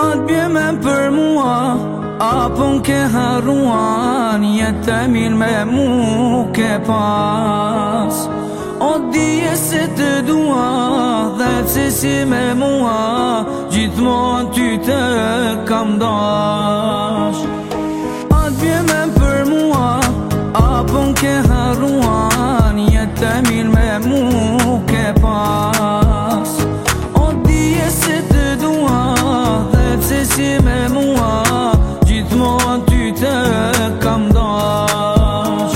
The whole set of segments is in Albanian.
Atë bjemen për mua, apo n'ke harruan, jetë e mirë me mu ke pas. O dije se të dua, dhe pse si me mua, gjithmonë ty të kam dash. Atë bjemen për mua, apo n'ke harruan, jetë e mirë me mu ke pas. O dije se të dua, dhe pse si me mua, gjithmonë ty të kam dash.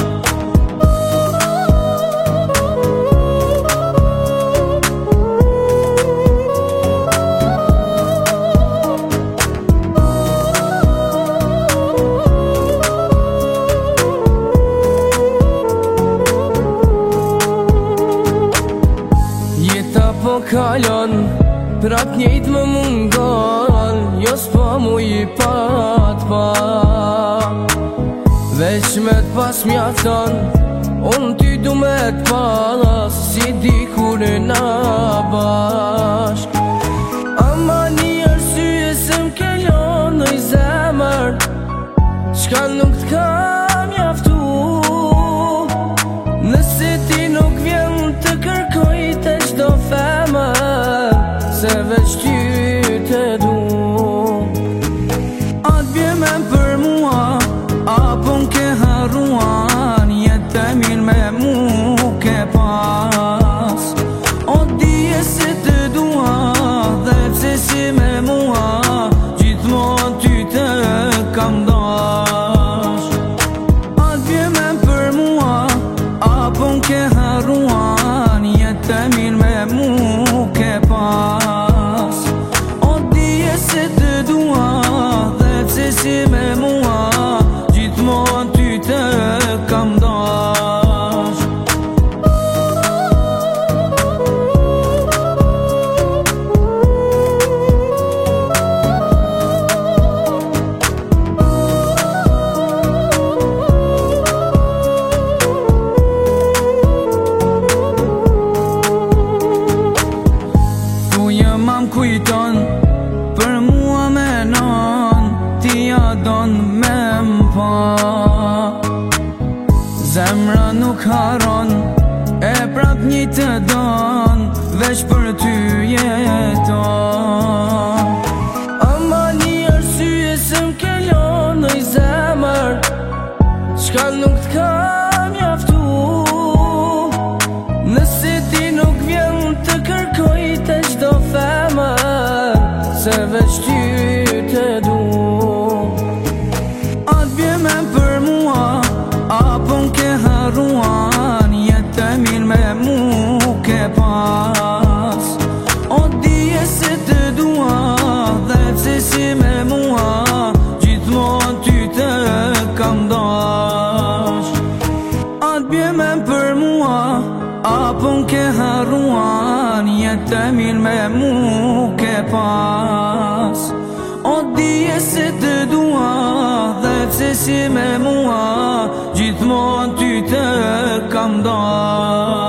Jeta po kalon, prap njejt më mungon, jo s'po mu i pat pa. Veç me t'pas mjafton, unë ty du me t'pas, si dikur na bashk. Ama një arsye se m'ke lon në i zemër, qka nuk t'ka mjaftu. Nëse ti nuk vjen të kërkoj të qdo femër, se veç ty të du. Atë bjemen për mua, apo n'ke harruan, jetë e mirë me mu ke pas. O dije se të dua, dhe pse si me mua, gjithmonë ty të kam dash. Atë bjemen për mua, apo n'ke harruan, jetë e mirë me mu ke pas. O dije se të dua, dhe pse si me mua, gjithmonë ty të kam dash. Thuje mam kujton, për mua menon, ti ja don me m'pa. Zemra nuk haron, e prap një të don, veç për ty jeton. Ama një arsye se m'ke lon në i zemër, qka nuk t'ka mjaftu. Nëse ti nuk vjen të kërkoj të qdo femër, se veç ty të du. Atë bjemen për mua, apo n'ke harruan, jetë e mirë me mu ke pas. O dije se të dua, dhe pse si me mua, gjithmonë ty të kam dash. Atë bjemen për mua, apo n'ke harruan, jetë e mirë me mu ke pas. O dije se të dua, dhe pse si me mua, gjithmonë ty të kam dash.